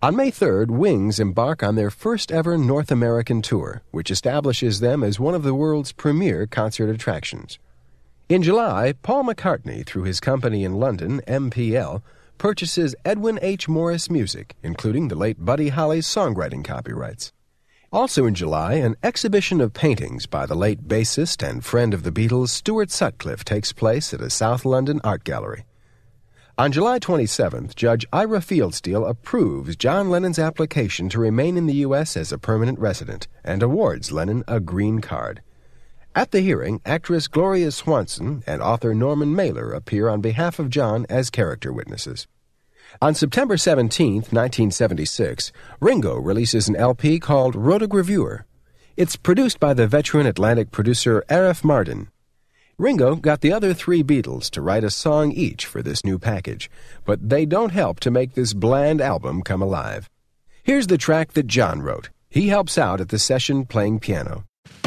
On May 3rd, Wings embark on their first-ever North American tour, which establishes them as one of the world's premier concert attractions. In July, Paul McCartney, through his company in London, MPL, purchases Edwin H. Morris music, including the late Buddy Holly's songwriting copyrights. Also in July, an exhibition of paintings by the late bassist and friend of the Beatles, Stuart Sutcliffe, takes place at a South London art gallery. On July 27th, Judge Ira Fieldsteel approves John Lennon's application to remain in the U.S. as a permanent resident and awards Lennon a green card. At the hearing, actress Gloria Swanson and author Norman Mailer appear on behalf of John as character witnesses. On September 17, 1976, Ringo releases an LP called Rotogravure. It's produced by the veteran Atlantic producer Arif Mardin. Ringo got the other three Beatles to write a song each for this new package, but they don't help to make this bland album come alive. Here's the track that John wrote. He helps out at the session playing piano.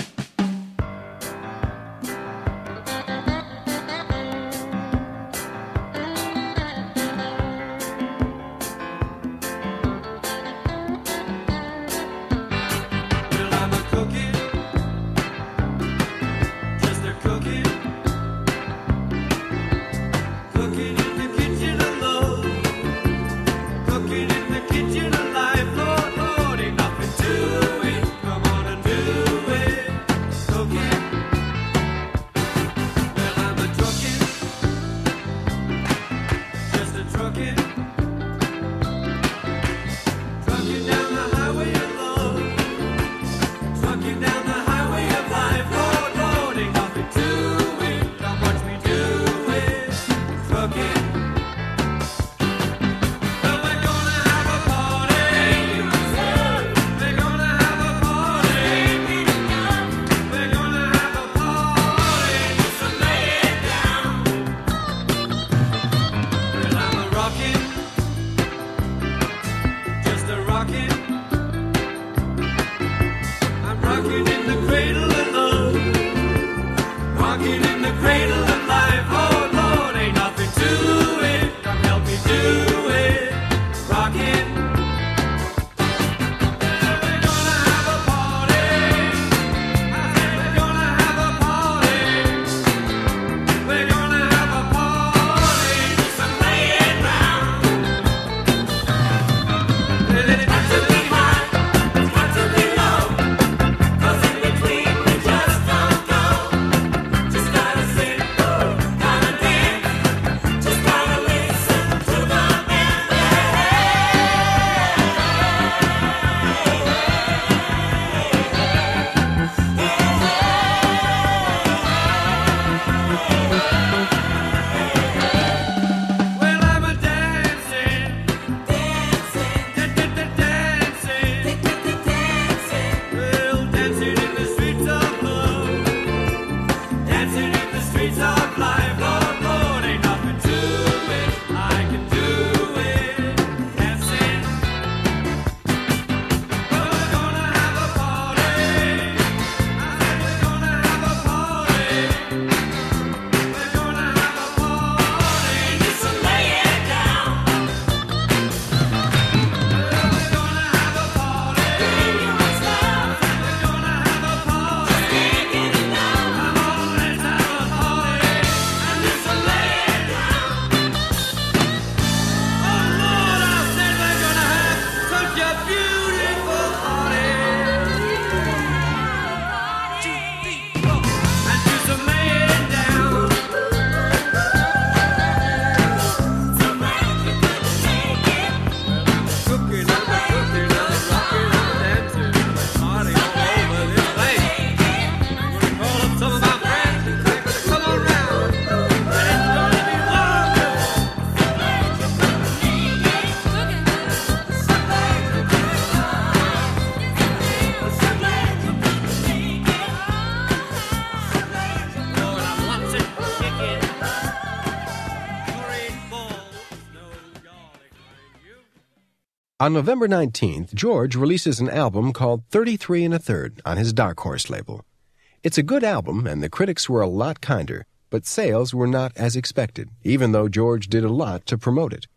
On November 19th, George releases an album called 33 1/3 on his Dark Horse label. It's a good album, and the critics were a lot kinder, but sales were not as expected, even though George did a lot to promote it.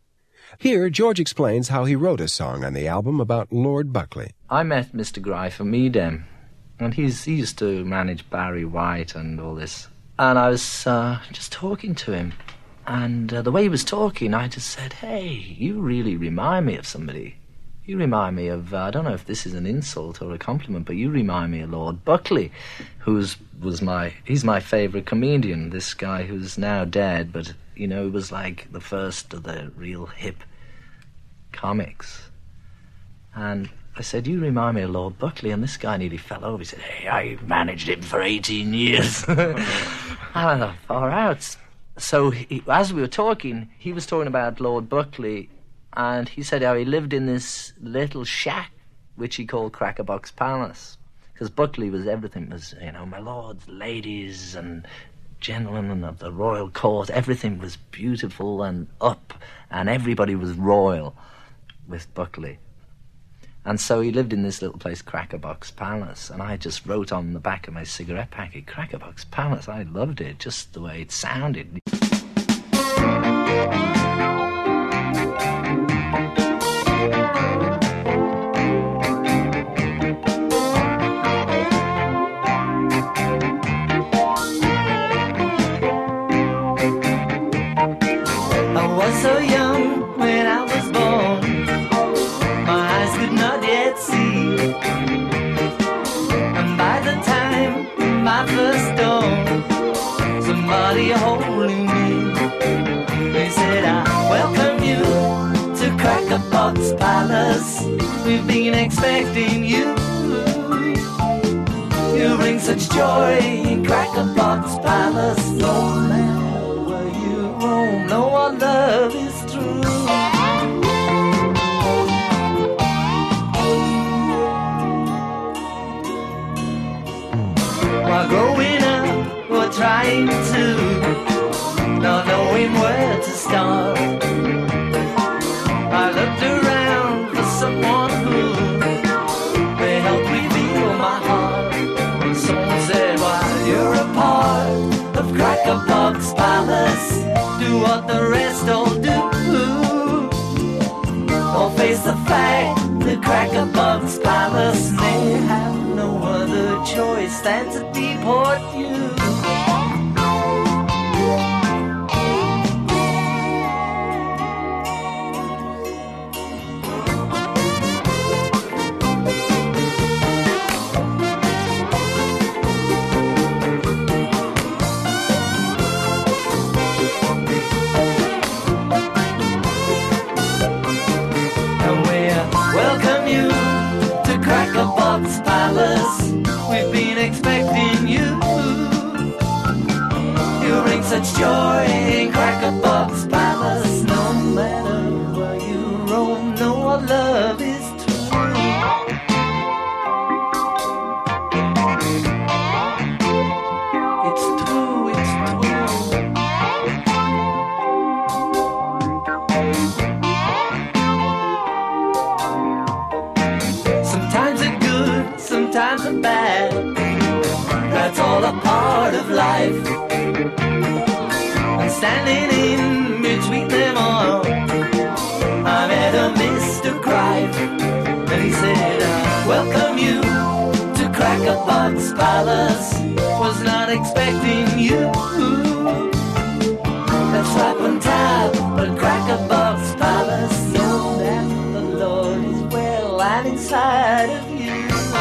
Here, George explains how he wrote a song on the album about Lord Buckley. I met Mr. Gry from Edam, and he used to manage Barry White and all this. And I was just talking to him, and the way he was talking, I just said, hey, you really remind me of somebody. You remind me of, I don't know if this is an insult or a compliment, but you remind me of Lord Buckley, he's my favourite comedian, this guy who's now dead, but, he was like the first of the real hip comics. And I said, you remind me of Lord Buckley, and this guy nearly fell over. He said, hey, I managed him for 18 years. And I thought, far out. So as we were talking, he was talking about Lord Buckley, and he said how he lived in this little shack, which he called Crackerbox Palace. Because Buckley was everything, was, my lords, ladies, and gentlemen of the royal court. Everything was beautiful and up, and everybody was royal with Buckley. And so he lived in this little place, Crackerbox Palace, and I just wrote on the back of my cigarette packet, Crackerbox Palace. I loved it, just the way it sounded. I was so young when I was born, my eyes could not yet see, and by the time my first dawn, somebody holding me, they said, I welcome you to Crackerbox Palace, we've been expecting you. You bring such joy in Crackerbox Palace, no matter where you roam, no one love is true. While growing up, we're trying to, not knowing where to start, I looked around for someone who may help reveal my heart. And someone said, while you're a part of Crackerbox Palace, do what the rest all do. Or face the fact that Crackerbox Palace may have no other choice than to deport you. Crackerbox Palace, we've been expecting you. You bring such joy in Crackerbox Palace, no matter where you roam, no our love is true. It's true, it's true. Sometimes they're good, sometimes they're bad. That's all a part of life. And standing in between them all, I met a Mr. Crive, and he said, I welcome you to Crackerbox Palace. Was not expecting you. That's right on top, but Crackerbox Palace, know that the Lord is well and inside of you.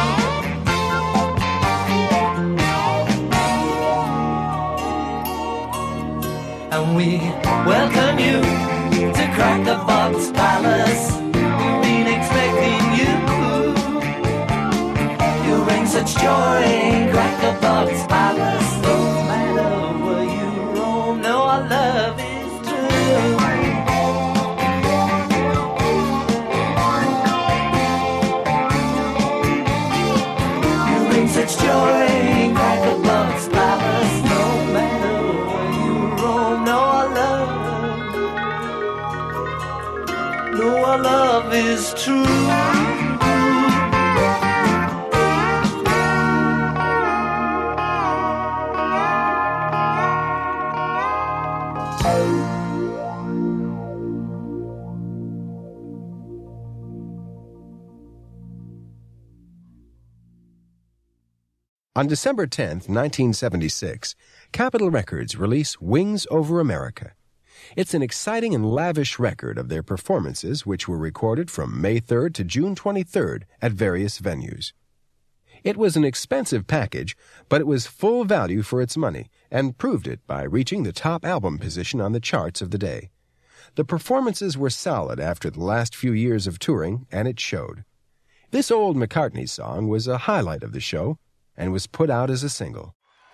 And we welcome you to Crackerbox Palace. We've been expecting you. You bring such joy in Crackerbox Palace. No matter where you roam, no, our love is true. You bring such joy in Crackerbox Palace. No matter where you roam, no, our love is true. On December 10, 1976, Capitol Records released Wings Over America. It's an exciting and lavish record of their performances, which were recorded from May 3rd to June 23rd at various venues. It was an expensive package, but it was full value for its money and proved it by reaching the top album position on the charts of the day. The performances were solid after the last few years of touring, and it showed. This old McCartney song was a highlight of the show and was put out as a single.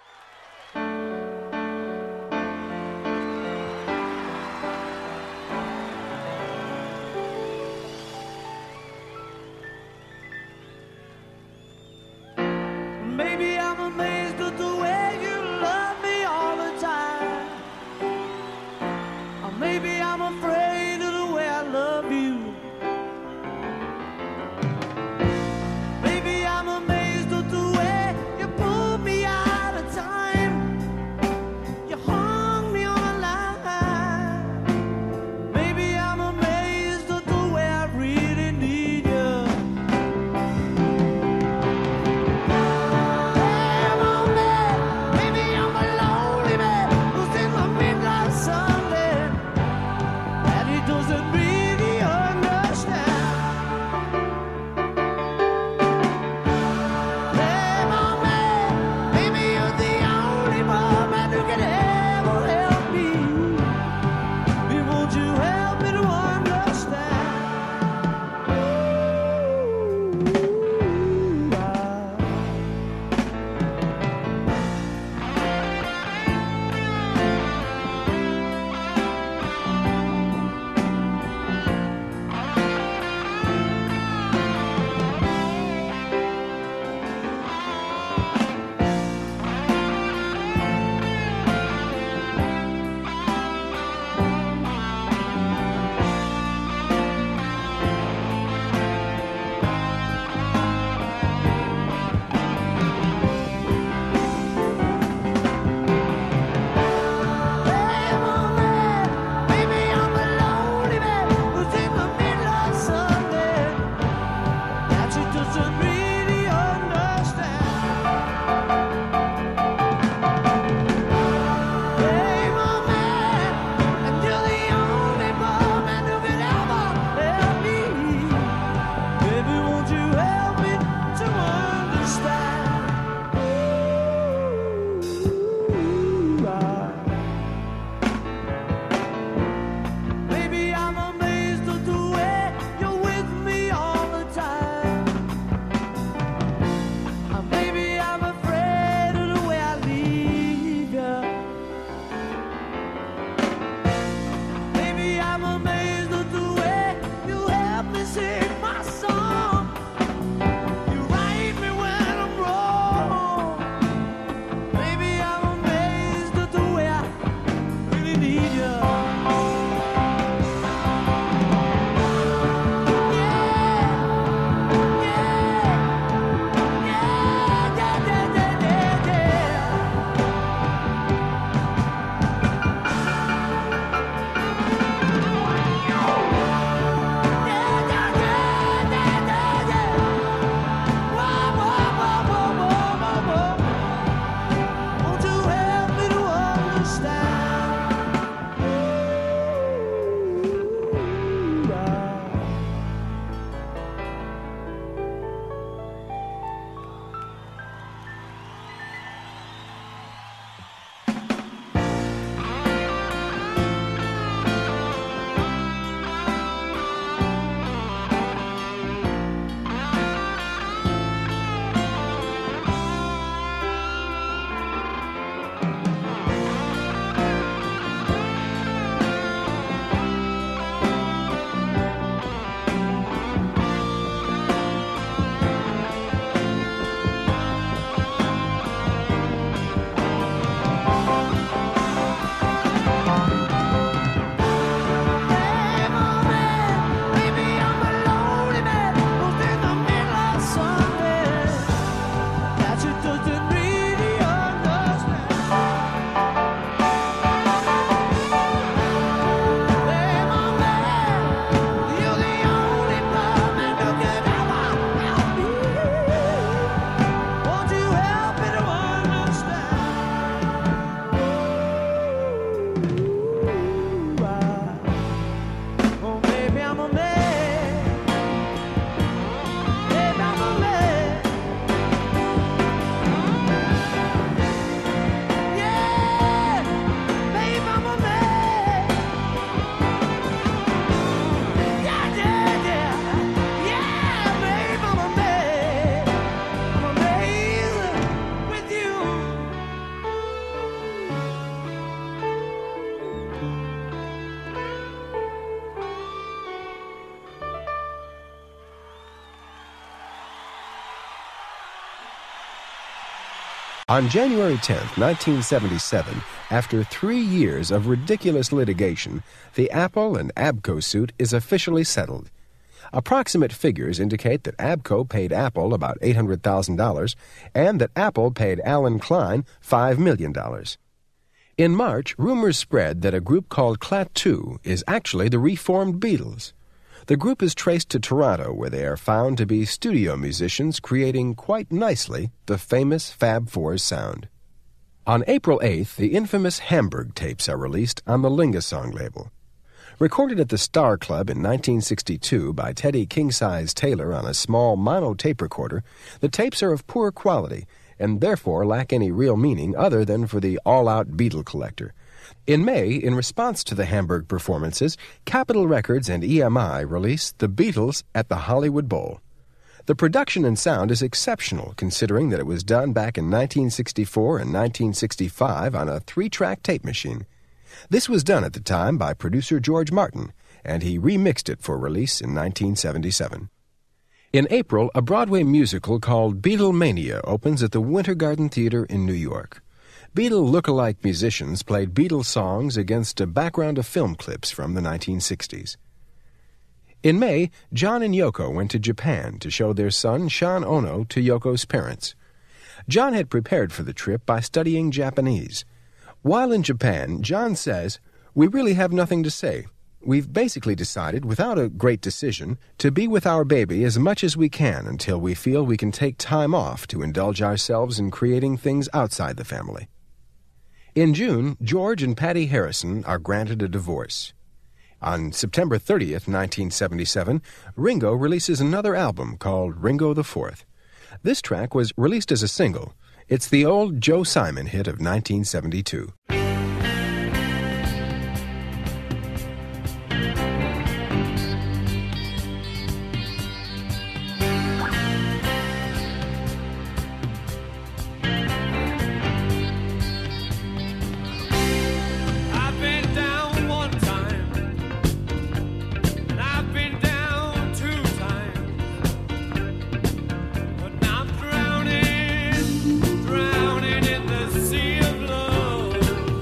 Maybe I'm amazed at the way you love me all the time. Or maybe I'm afraid of the way I love you. Maybe I'm amazed at the way you pull me out mama May. Hey, mama May. Yeah, hey, mama May. Yeah, yeah, yeah. Yeah, hey, mama May. Mama May's with you. On January 10th, 1977, after 3 years of ridiculous litigation, the Apple and ABCO suit is officially settled. Approximate figures indicate that ABCO paid Apple about $800,000 and that Apple paid Alan Klein $5 million. In March, rumors spread that a group called Klaatu is actually the reformed Beatles. The group is traced to Toronto, where they are found to be studio musicians creating quite nicely the famous Fab Fours sound. On April 8th, the infamous Hamburg tapes are released on the Lingasong label. Recorded at the Star Club in 1962 by Teddy King-Size Taylor on a small mono tape recorder, the tapes are of poor quality and therefore lack any real meaning other than for the all-out Beatle collector. In May, in response to the Hamburg performances, Capitol Records and EMI released The Beatles at the Hollywood Bowl. The production and sound is exceptional, considering that it was done back in 1964 and 1965 on a 3-track tape machine. This was done at the time by producer George Martin, and he remixed it for release in 1977. In April, a Broadway musical called Beatlemania opens at the Winter Garden Theater in New York. Beatle look-alike musicians played Beatles songs against a background of film clips from the 1960s. In May, John and Yoko went to Japan to show their son Sean Ono to Yoko's parents. John had prepared for the trip by studying Japanese. While in Japan, John says, "We really have nothing to say. We've basically decided, without a great decision, to be with our baby as much as we can until we feel we can take time off to indulge ourselves in creating things outside the family." In June, George and Patty Harrison are granted a divorce. On September 30th, 1977, Ringo releases another album called Ringo the Fourth. This track was released as a single. It's the old Joe Simon hit of 1972. Drowning in the sea of love.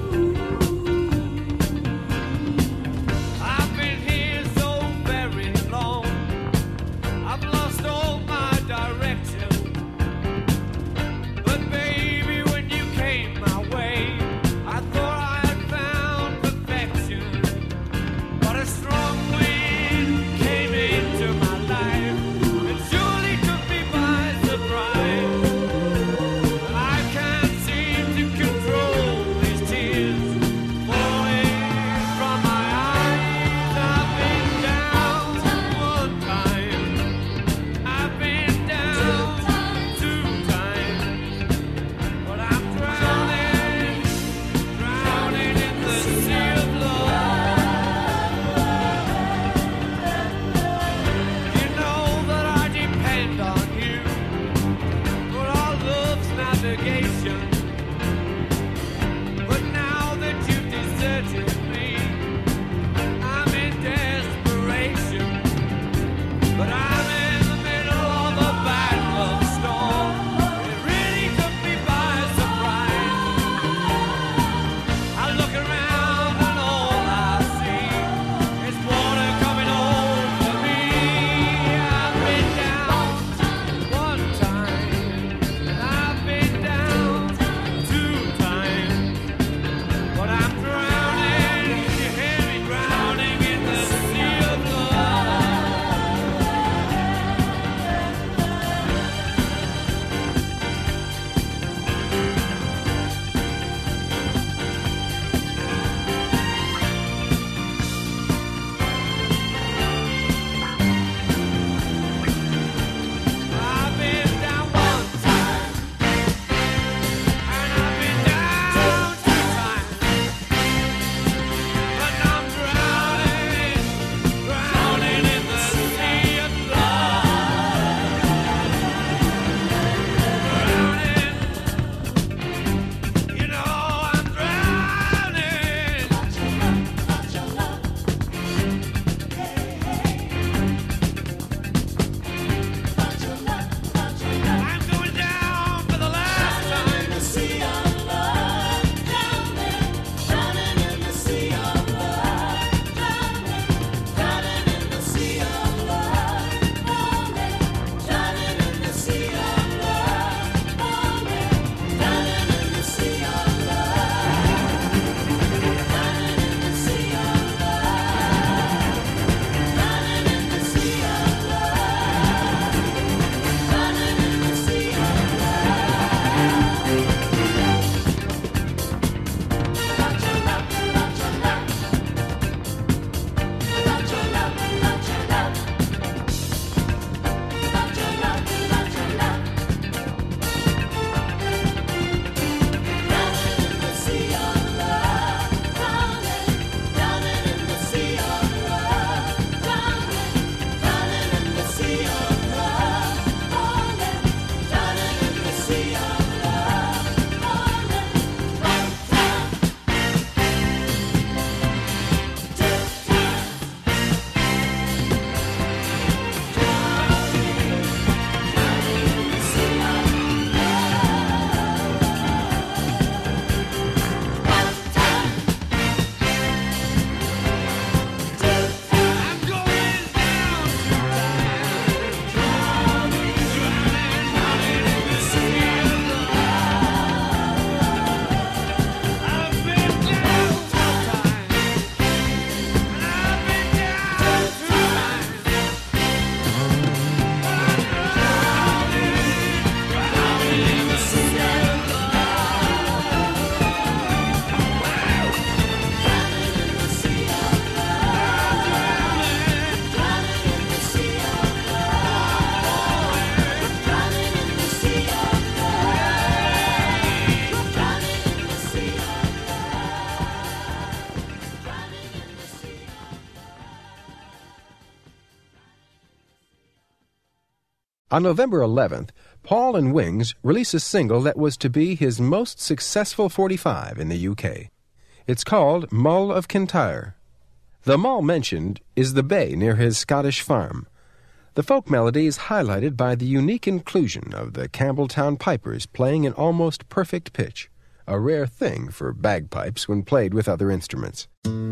On November 11th, Paul and Wings released a single that was to be his most successful 45 in the UK. It's called Mull of Kintyre. The Mull mentioned is the bay near his Scottish farm. The folk melody is highlighted by the unique inclusion of the Campbelltown pipers playing in almost perfect pitch, a rare thing for bagpipes when played with other instruments.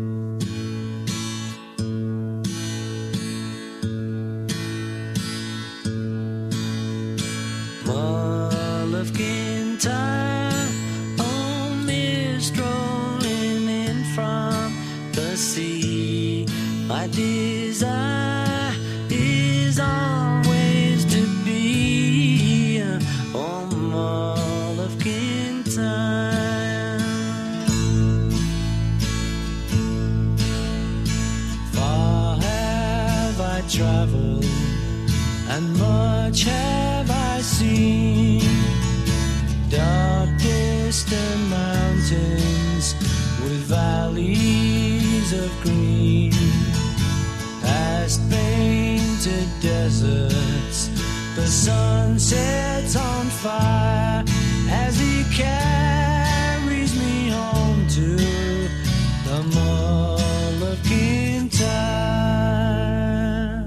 Mull of Kintyre, oh, mist rolling in from the sea. My desire is always to be on Mull of Kintyre. Far have I traveled, and much have I seen. Dark distant mountains with valleys of green, past painted deserts, the sun sets on fire as he carries me home to the Mull of Kintyre.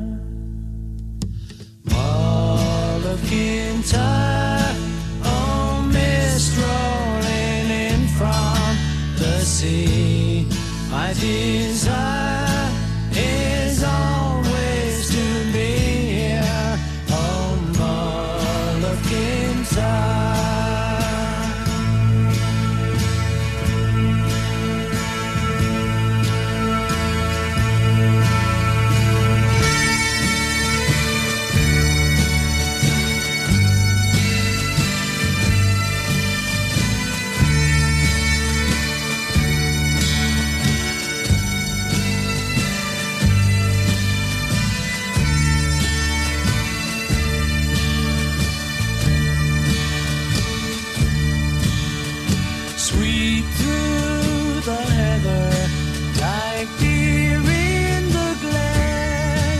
Mull of Kintyre, oh, mist rolling in from the sea. My desire is always to be here, oh, Mull of Kintyre. Sweep through the heather like deer in the glen.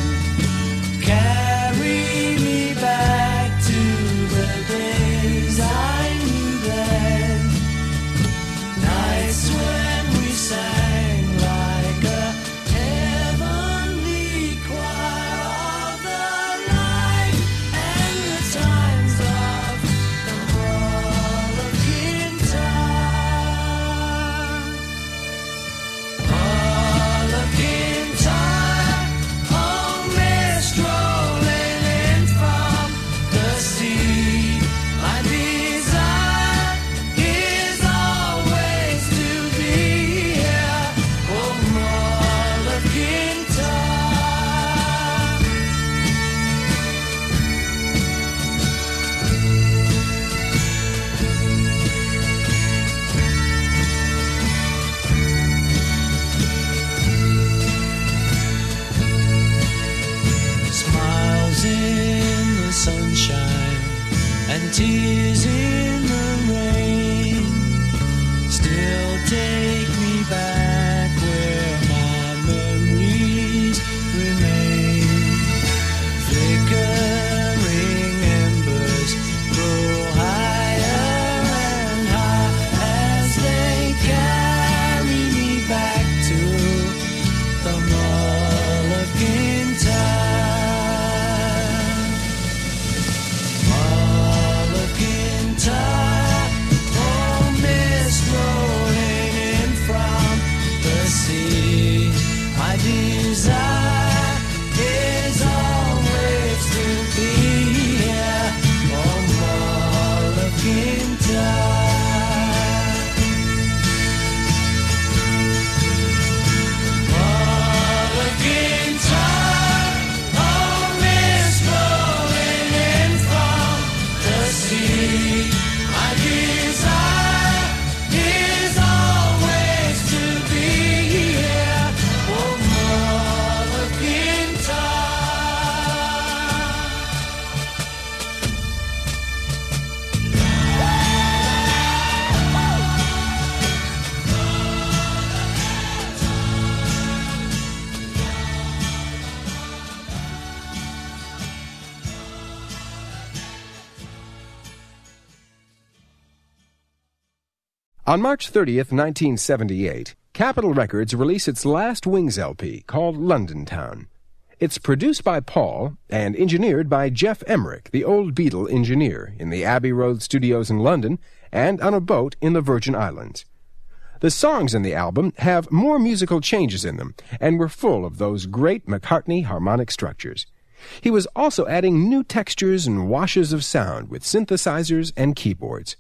Carry me back to the days I knew then. Nights when we sang like a heavenly choir of the light and the times of the Mull of Kintyre. Mull of Kintyre, oh, mist rolling in from the sea. My desire is always to be here, oh, Mull of Kintyre. Smiles in the sunshine and tears in the rain still take me back where my memories remain. Flickering embers grow higher and high as they carry me back to the Mull of Kintyre. Mull of Kintyre, On March 30th, 1978, Capitol Records released its last Wings LP called London Town. It's produced by Paul and engineered by Geoff Emerick, the old Beatle engineer, in the Abbey Road studios in London and on a boat in the Virgin Islands. The songs in the album have more musical changes in them and were full of those great McCartney harmonic structures. He was also adding new textures and washes of sound with synthesizers and keyboards.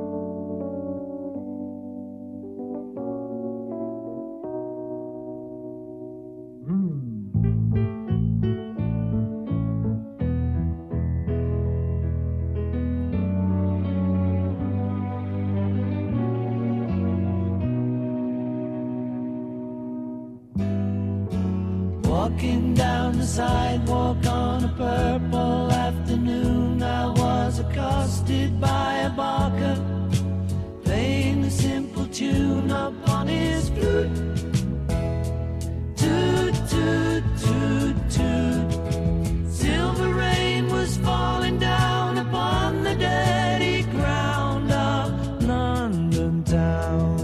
Walking down the sidewalk on a purple afternoon, I was accosted by a barker playing a simple tune upon his flute. Toot, toot, toot, toot. Silver rain was falling down upon the dirty ground of London town.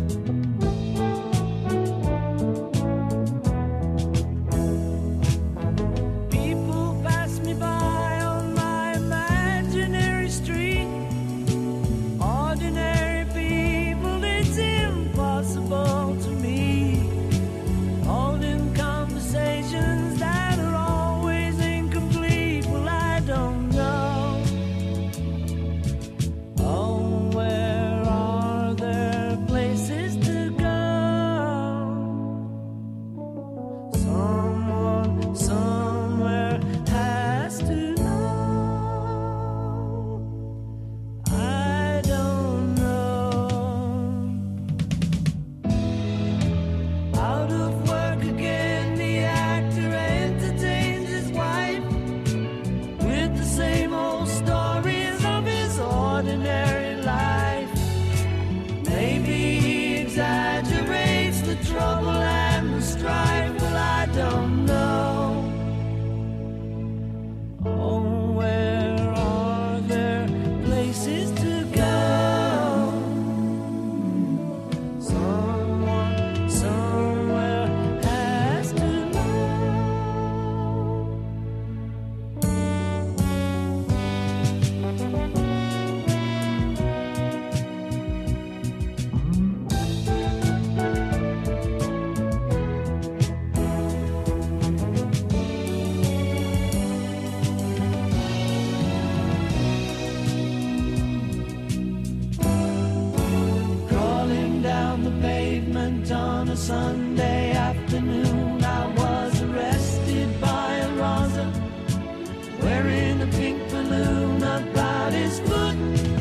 Sunday afternoon, I was arrested by a Rosa wearing a pink balloon about his foot.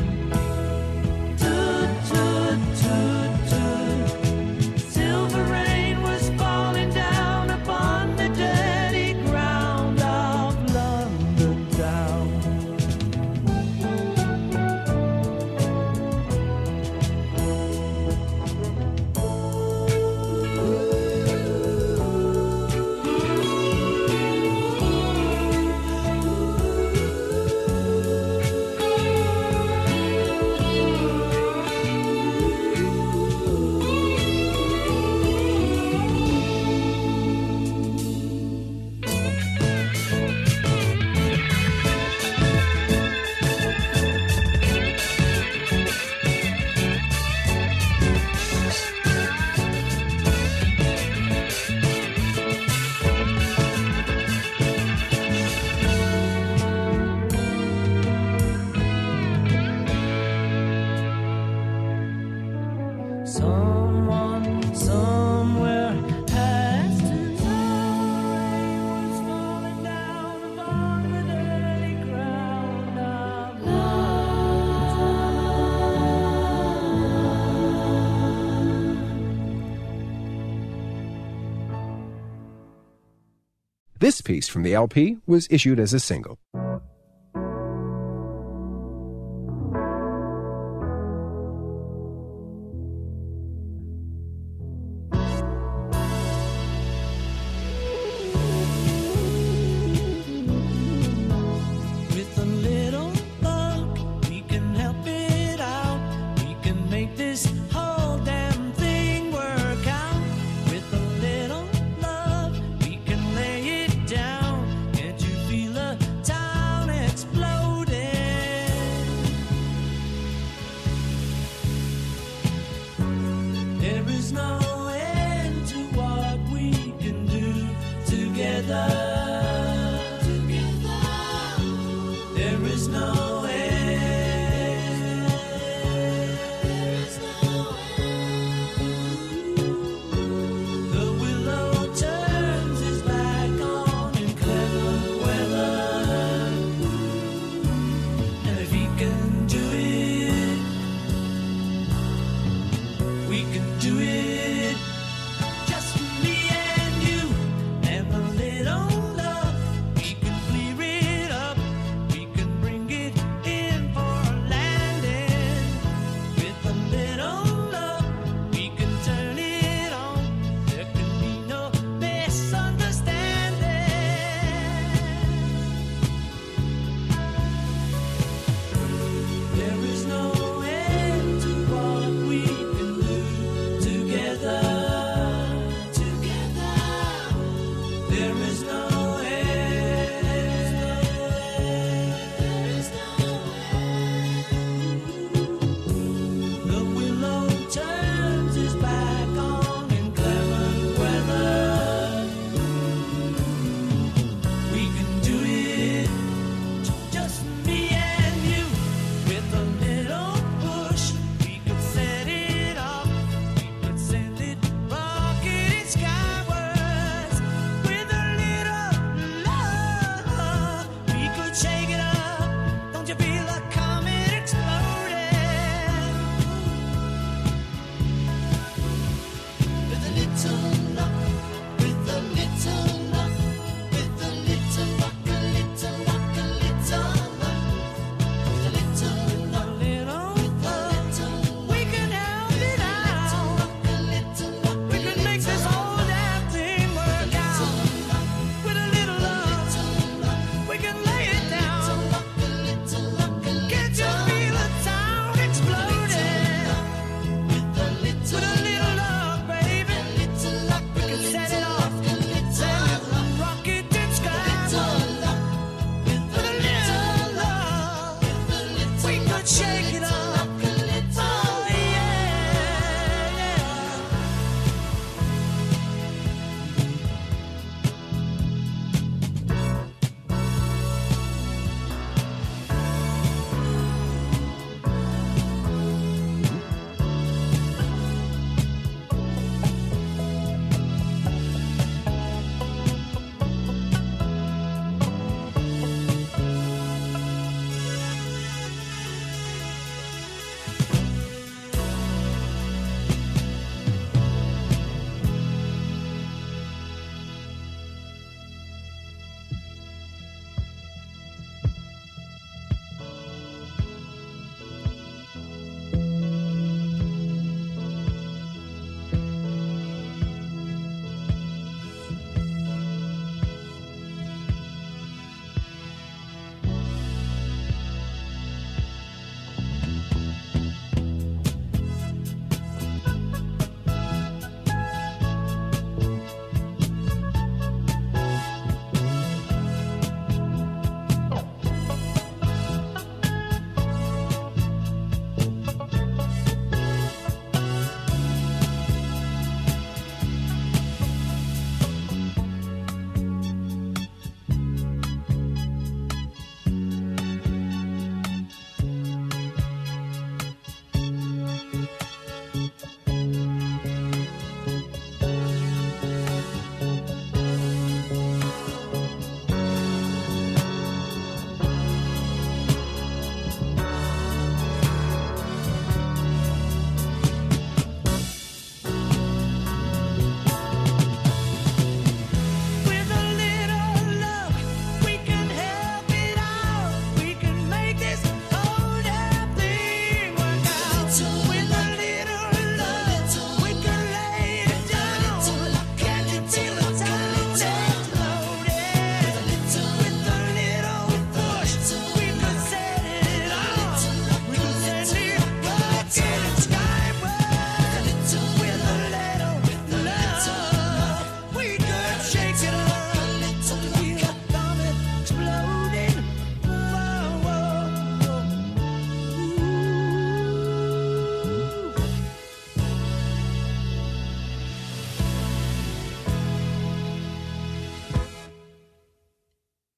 Toot, toot, toot, toot. Silver rain was falling down upon the dirty ground of London town. Someone, somewhere has to know what's falling down upon the dirty ground of love. This piece from the LP was issued as a single. With a little luck, we can help it out. We can make this hard.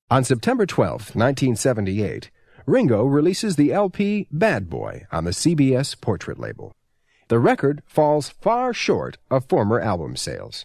On September 12, 1978, Ringo releases the LP Bad Boy on the CBS Portrait label. The record falls far short of former album sales.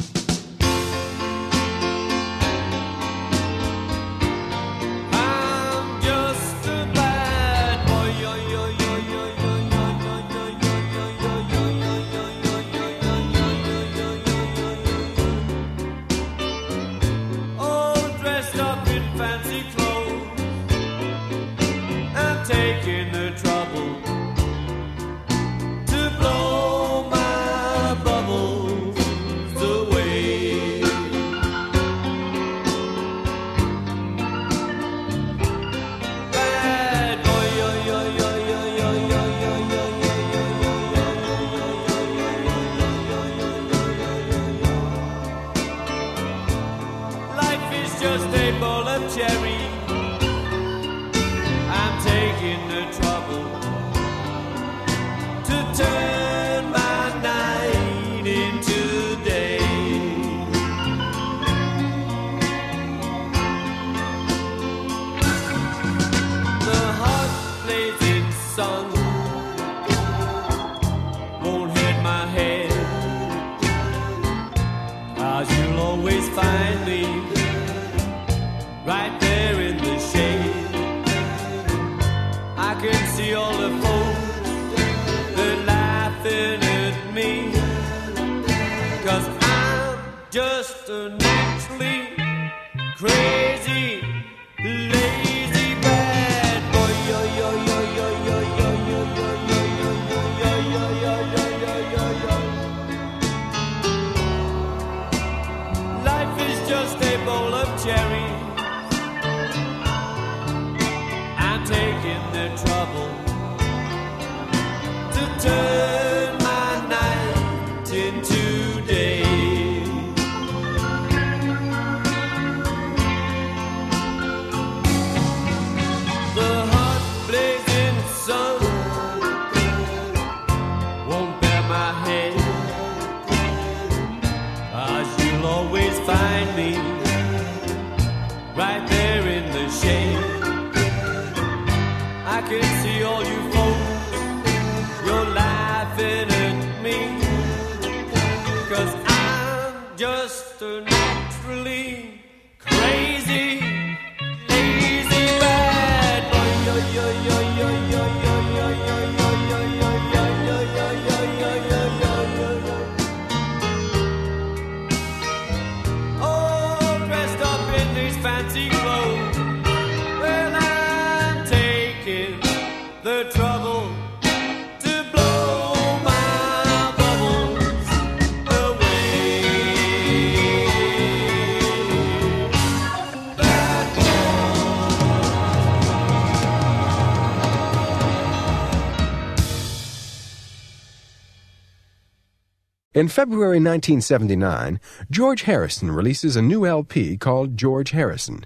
In February 1979, George Harrison releases a new LP called George Harrison.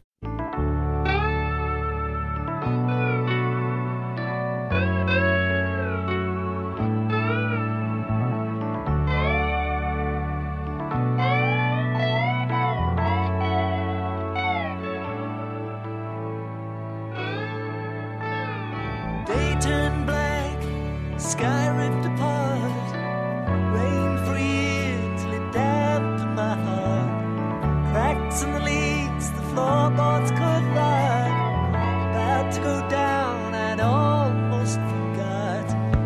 Day turned black, sky ripped apart. Cracks in the leaks, the floorboards could ride. About to go down, I'd almost forgot.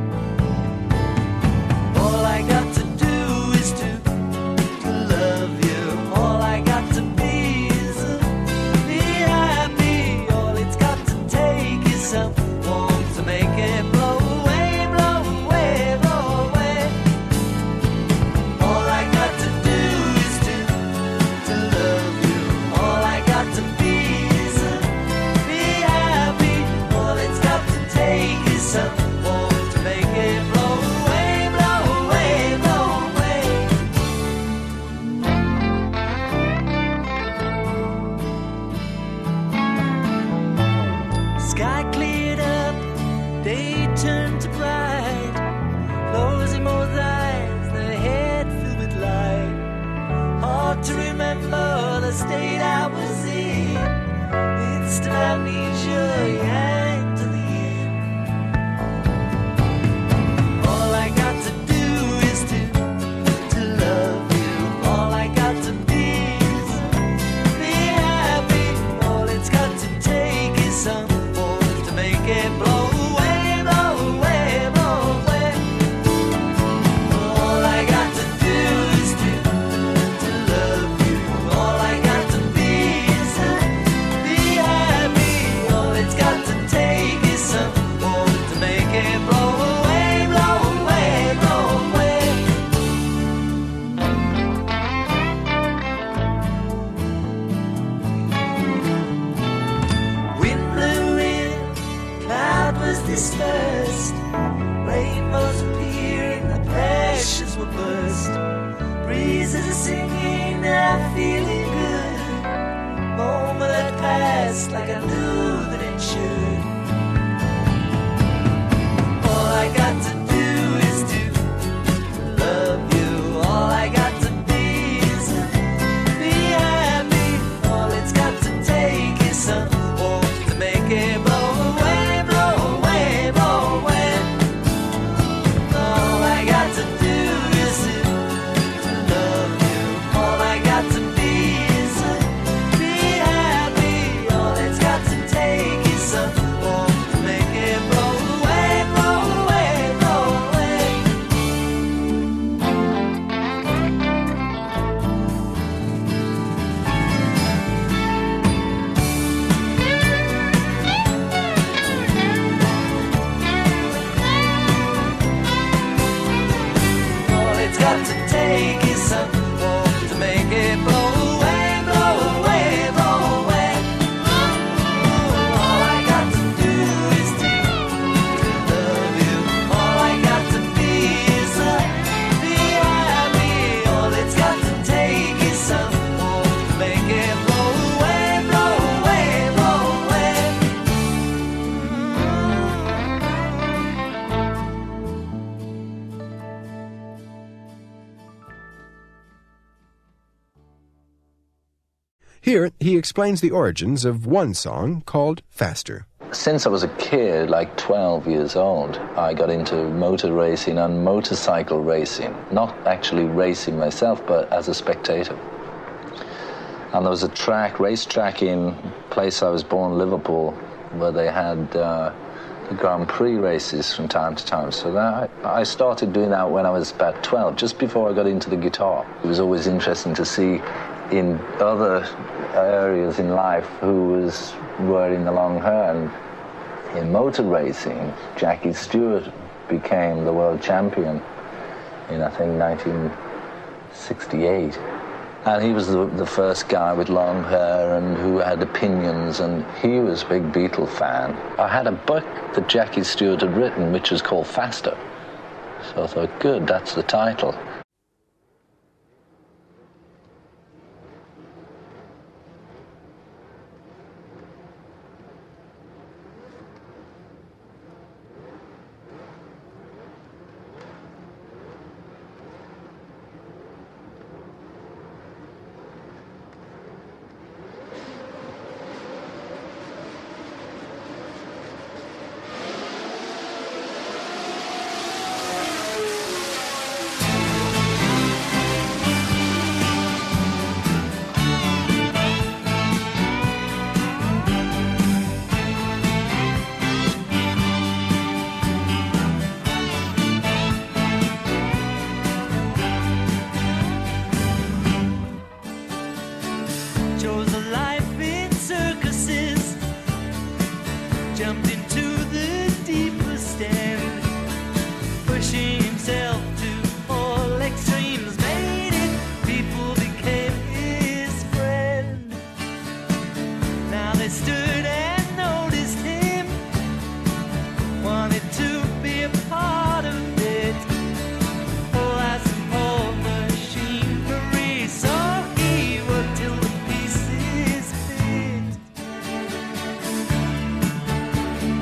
All I got to do is to love you. All I got to be is be happy. All it's got to take is someone to make it blow away, blow away, blow away. All I got to do is to love you. All I got to be is be happy. All it's got to take is someone to make it blow away, blow away, blow away. Sky cleared up, day turned to bright. Closing both eyes, the head filled with light. Hard to remember the state I was in. taste of amnesia, yeah, into the end. All I got to do is to love you. All I got to be is be happy. All it's got to take is some force to make it blow away, blow away, blow away. All I got to do is to love you. All I got to be is be happy. All it's got to take is some force to make it blow away, blow away, blow away. Wind blew in, cloud was dispersed, rainbows appearing, the passions were burst. Breezes are singing, they're feeling good. Moment had passed like I knew that it should. All I got to do is to love you. All I got to be is be happy. All it's got to take is some warmth to make it blow away, blow away, blow away. All I got to do is to love you. All I got to be is be happy. All it's got to take is some warmth to make it blow away, blow away, blow away. All it's got to take is some warmth to make it blow away, blow away, blow away. All I got to do is to love you. All I got to be is be happy. All it's got to take is some warmth to make it blow away, blow away, blow away. Here, he explains the origins of one song called Faster. Since I was a kid, like 12 years old, I got into motor racing and motorcycle racing. Not actually racing myself, but as a spectator. And there was a racetrack in place I was born, Liverpool, where they had the Grand Prix races from time to time. So that I started doing that when I was about 12, just before I got into the guitar. It was always interesting to see in other areas in life who was wearing the long hair. And in motor racing, Jackie Stewart became the world champion in, I think, 1968. And he was the first guy with long hair and who had opinions, and he was a big Beatle fan. I had a book that Jackie Stewart had written, which was called Faster. So I thought, good, that's the title. Chose a life in circuses, jumped into the deepest end, pushing himself to all extremes, made it, people became his friend. Now they stood and noticed him, wanted to be a part of it, all as a whole machinery, so he worked till the pieces fit.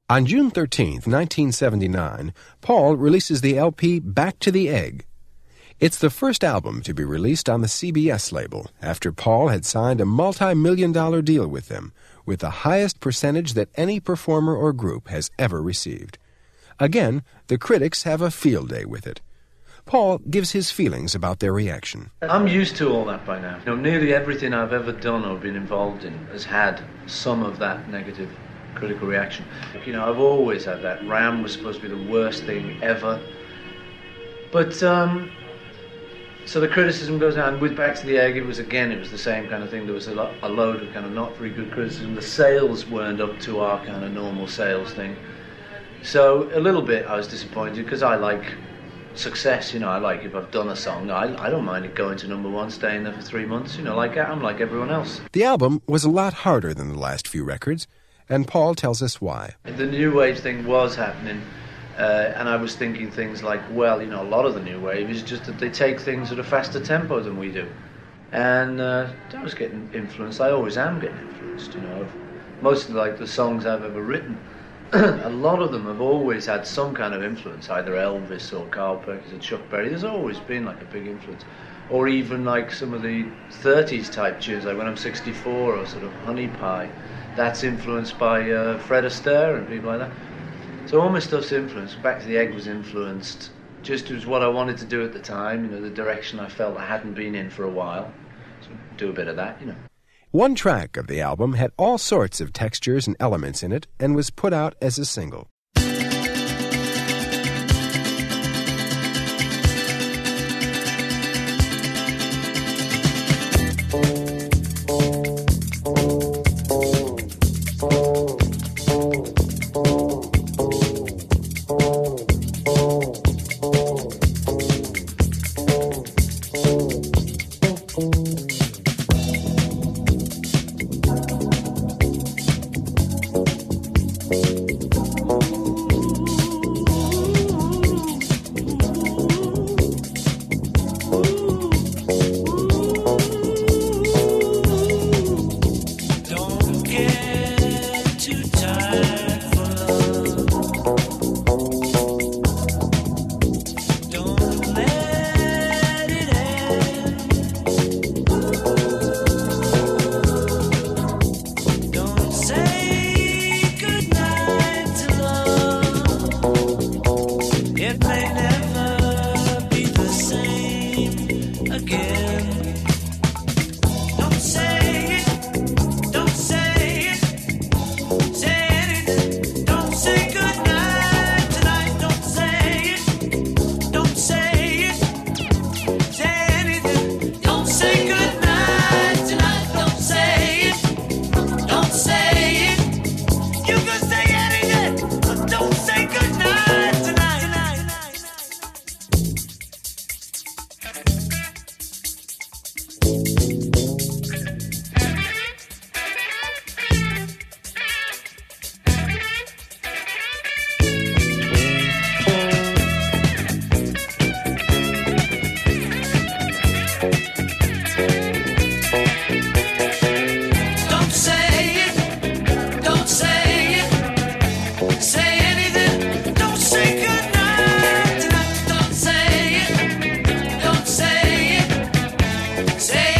On June 13, 1979, Paul releases the LP Back to the Egg. It's the first album to be released on the CBS label after Paul had signed a multi-million-dollar deal with them, with the highest percentage that any performer or group has ever received. Again, the critics have a field day with it. Paul gives his feelings about their reaction. I'm used to all that by now. Nearly everything I've ever done or been involved in has had some of that negative critical reaction. I've always had that. Ram was supposed to be the worst thing ever. But, so the criticism goes on. With Back to the Egg, it was the same kind of thing. There was a load of kind of not very good criticism. The sales weren't up to our kind of normal sales thing. So, a little bit I was disappointed, because I like success. I like, if I've done a song, I don't mind it going to number one, staying there for 3 months. I'm like everyone else. The album was a lot harder than the last few records, and Paul tells us why. The new wave thing was happening, and I was thinking things like, well, a lot of the new wave is just that they take things at a faster tempo than we do. And I was getting influenced. I always am getting influenced, Most of the songs I've ever written, a lot of them have always had some kind of influence, either Elvis or Carl Perkins or Chuck Berry. There's always been a big influence. Or even some of the 30s type tunes, like When I'm 64 or sort of Honey Pie. That's influenced by Fred Astaire and people like that. So all my stuff's influenced. Back to the Egg was influenced. Just as what I wanted to do at the time, the direction I felt I hadn't been in for a while. So do a bit of that, One track of the album had all sorts of textures and elements in it and was put out as a single. Say